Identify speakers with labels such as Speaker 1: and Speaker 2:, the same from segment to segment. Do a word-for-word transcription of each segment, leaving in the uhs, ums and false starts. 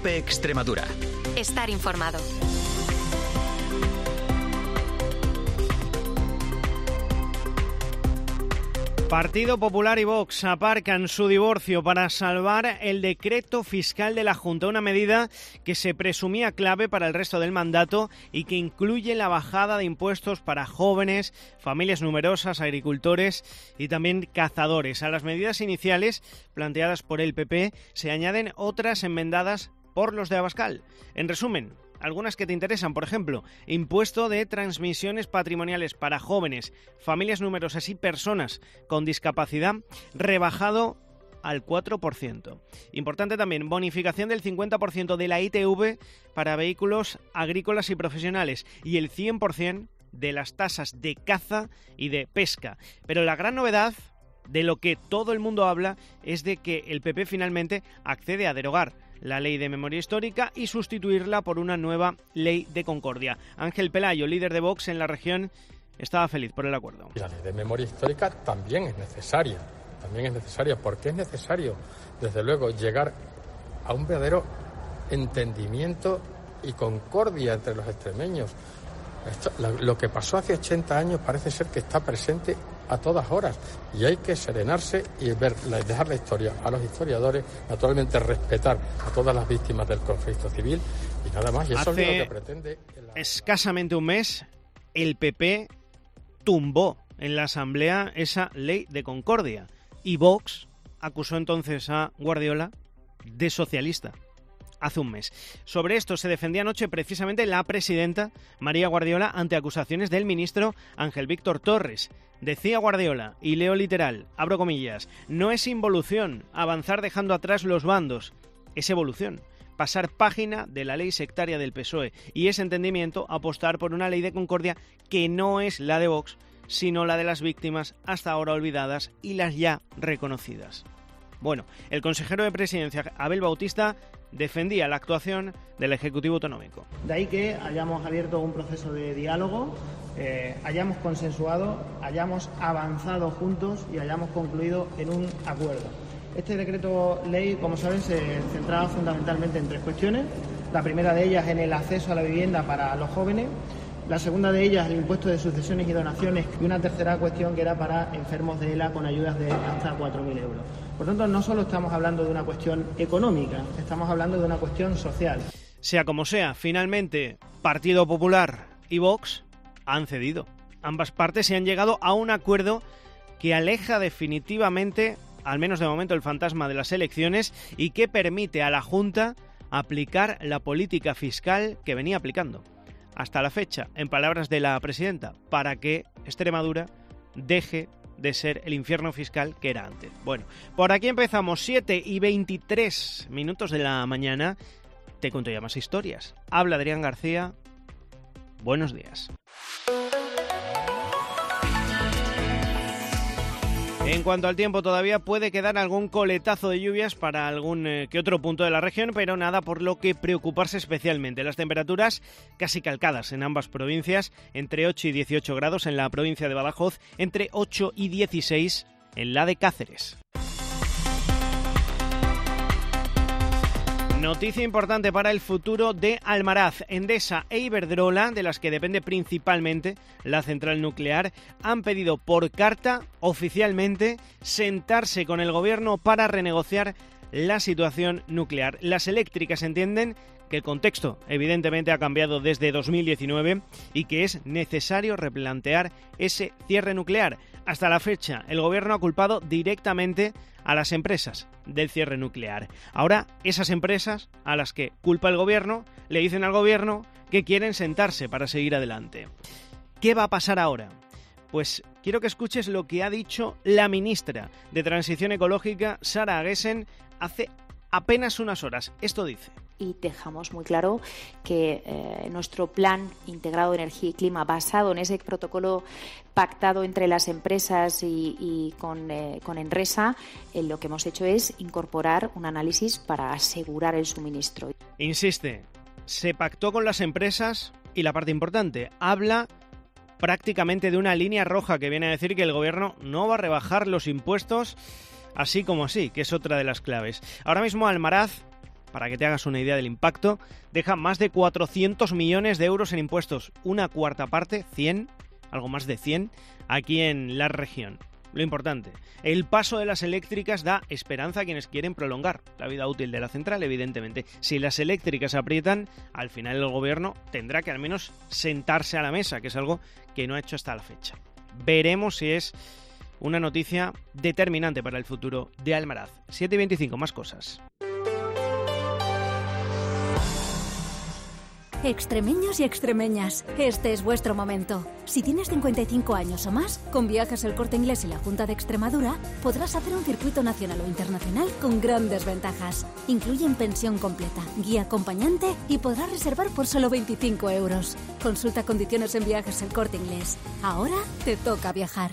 Speaker 1: COPE Extremadura.
Speaker 2: Estar informado.
Speaker 3: Partido Popular y Vox aparcan su divorcio para salvar el decreto fiscal de la Junta, una medida que se presumía clave para el resto del mandato y que incluye la bajada de impuestos para jóvenes, familias numerosas, agricultores y también cazadores. A las medidas iniciales planteadas por el P P se añaden otras enmendadas por los de Abascal. En resumen, algunas que te interesan, por ejemplo, impuesto de transmisiones patrimoniales para jóvenes, familias numerosas y personas con discapacidad, rebajado al cuatro por ciento. Importante también, bonificación del cincuenta por ciento de la I T V para vehículos agrícolas y profesionales y el cien por ciento de las tasas de caza y de pesca. Pero la gran novedad, de lo que todo el mundo habla, es de que el P P finalmente accede a derogar la Ley de Memoria Histórica y sustituirla por una nueva Ley de Concordia. Ángel Pelayo, líder de Vox en la región, estaba feliz por el acuerdo.
Speaker 4: La Ley de Memoria Histórica también es necesaria, también es necesaria, porque es necesario, desde luego, llegar a un verdadero entendimiento y concordia entre los extremeños. Esto, lo que pasó hace ochenta años parece ser que está presente a todas horas y hay que serenarse y ver, dejar la historia a los historiadores, naturalmente respetar a todas las víctimas del conflicto civil y nada más. Y eso
Speaker 3: Hace
Speaker 4: es lo que pretende. La...
Speaker 3: escasamente un mes el P P tumbó en la Asamblea esa Ley de Concordia y Vox acusó entonces a Guardiola de socialista. Hace un mes. Sobre esto se defendía anoche precisamente la presidenta María Guardiola ante acusaciones del ministro Ángel Víctor Torres. Decía Guardiola, y leo literal, abro comillas, no es involución avanzar dejando atrás los bandos, es evolución. Pasar página de la ley sectaria del P S O E y ese entendimiento apostar por una ley de concordia que no es la de Vox, sino la de las víctimas hasta ahora olvidadas y las ya reconocidas. Bueno, el consejero de Presidencia, Abel Bautista, defendía la actuación del Ejecutivo Autonómico.
Speaker 5: De ahí que hayamos abierto un proceso de diálogo, eh, hayamos consensuado, hayamos avanzado juntos y hayamos concluido en un acuerdo. Este decreto ley, como saben, se centraba fundamentalmente en tres cuestiones. La primera de ellas en el acceso a la vivienda para los jóvenes. La segunda de ellas, el impuesto de sucesiones y donaciones, y una tercera cuestión que era para enfermos de E L A con ayudas de hasta cuatro mil euros. Por tanto, no solo estamos hablando de una cuestión económica, estamos hablando de una cuestión social.
Speaker 3: Sea como sea, finalmente, Partido Popular y Vox han cedido. Ambas partes se han llegado a un acuerdo que aleja definitivamente, al menos de momento, el fantasma de las elecciones y que permite a la Junta aplicar la política fiscal que venía aplicando hasta la fecha, en palabras de la presidenta, para que Extremadura deje de ser el infierno fiscal que era antes. Bueno, por aquí empezamos, siete y veintitrés minutos de la mañana. Te cuento ya más historias. Habla Adrián García. Buenos días. En cuanto al tiempo, todavía puede quedar algún coletazo de lluvias para algún eh, que otro punto de la región, pero nada por lo que preocuparse especialmente. Las temperaturas casi calcadas en ambas provincias, entre ocho y dieciocho grados en la provincia de Badajoz, entre ocho y dieciséis en la de Cáceres. Noticia importante para el futuro de Almaraz. Endesa e Iberdrola, de las que depende principalmente la central nuclear, han pedido por carta oficialmente sentarse con el gobierno para renegociar la situación nuclear. Las eléctricas entienden que el contexto evidentemente ha cambiado desde dos mil diecinueve y que es necesario replantear ese cierre nuclear. Hasta la fecha, el gobierno ha culpado directamente a las empresas del cierre nuclear. Ahora, esas empresas a las que culpa el gobierno le dicen al gobierno que quieren sentarse para seguir adelante. ¿Qué va a pasar ahora? Pues quiero que escuches lo que ha dicho la ministra de Transición Ecológica, Sara Aguesen, hace apenas unas horas. Esto dice.
Speaker 6: Y dejamos muy claro que eh, nuestro plan integrado de energía y clima, basado en ese protocolo pactado entre las empresas y, y con, eh, con Enresa, eh, lo que hemos hecho es incorporar un análisis para asegurar el suministro.
Speaker 3: Insiste, se pactó con las empresas y la parte importante, habla prácticamente de una línea roja que viene a decir que el gobierno no va a rebajar los impuestos así como así, que es otra de las claves. Ahora mismo Almaraz para que te hagas una idea del impacto, deja más de cuatrocientos millones de euros en impuestos, una cuarta parte, cien, algo más de cien, aquí en la región. Lo importante, el paso de las eléctricas da esperanza a quienes quieren prolongar la vida útil de la central, evidentemente. Si las eléctricas aprietan, al final el gobierno tendrá que al menos sentarse a la mesa, que es algo que no ha hecho hasta la fecha. Veremos si es una noticia determinante para el futuro de Almaraz. siete y veinticinco, más cosas.
Speaker 1: Extremeños y extremeñas, este es vuestro momento. Si tienes cincuenta y cinco años o más, con Viajes El Corte Inglés y la Junta de Extremadura podrás hacer un circuito nacional o internacional con grandes ventajas. Incluyen pensión completa, guía acompañante y podrás reservar por solo veinticinco euros. Consulta condiciones en Viajes El Corte Inglés. Ahora te toca viajar.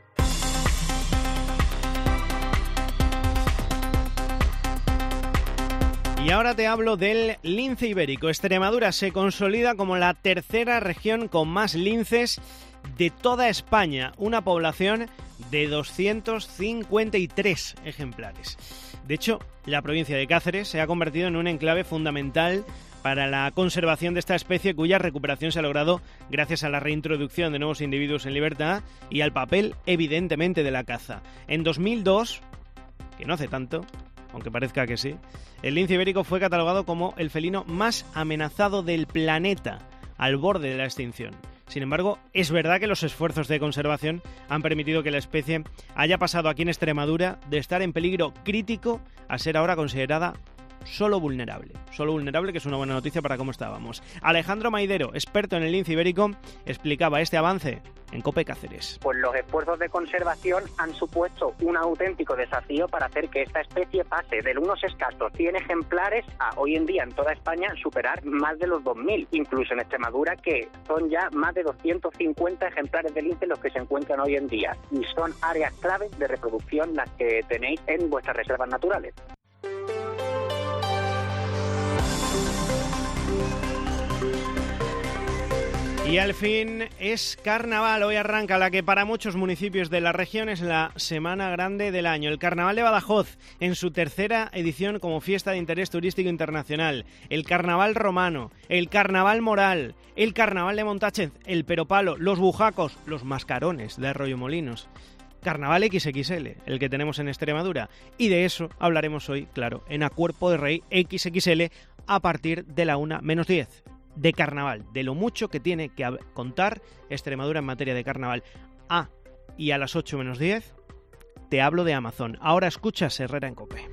Speaker 3: Y ahora te hablo del lince ibérico. Extremadura se consolida como la tercera región con más linces de toda España, una población de doscientos cincuenta y tres ejemplares. De hecho, la provincia de Cáceres se ha convertido en un enclave fundamental para la conservación de esta especie, cuya recuperación se ha logrado gracias a la reintroducción de nuevos individuos en libertad y al papel, evidentemente, de la caza. En dos mil dos, que no hace tanto, aunque parezca que sí, el lince ibérico fue catalogado como el felino más amenazado del planeta, al borde de la extinción. Sin embargo, es verdad que los esfuerzos de conservación han permitido que la especie haya pasado aquí en Extremadura de estar en peligro crítico a ser ahora considerada solo vulnerable. Solo vulnerable, que es una buena noticia para cómo estábamos. Alejandro Maidero, experto en el lince ibérico, explicaba este avance en COPE Cáceres.
Speaker 2: Pues los esfuerzos de conservación han supuesto un auténtico desafío para hacer que esta especie pase de unos escasos cien ejemplares a hoy en día en toda España superar más de los dos mil, incluso en Extremadura, que son ya más de doscientos cincuenta ejemplares de lince los que se encuentran hoy en día, y son áreas claves de reproducción las que tenéis en vuestras reservas naturales.
Speaker 3: Y al fin es carnaval. Hoy arranca la que para muchos municipios de la región es la semana grande del año. El Carnaval de Badajoz, en su tercera edición como fiesta de interés turístico internacional. El Carnaval romano, el Carnaval moral, el Carnaval de Montáchez, el Peropalo, los bujacos, los mascarones de Arroyomolinos. Carnaval equis equis ele, el que tenemos en Extremadura. Y de eso hablaremos hoy, claro, en A Cuerpo de Rey equis equis ele a partir de la una menos diez. De carnaval, de lo mucho que tiene que contar Extremadura en materia de carnaval. Ah, y a las ocho menos diez te hablo de Amazon. Ahora escuchas Herrera en COPE.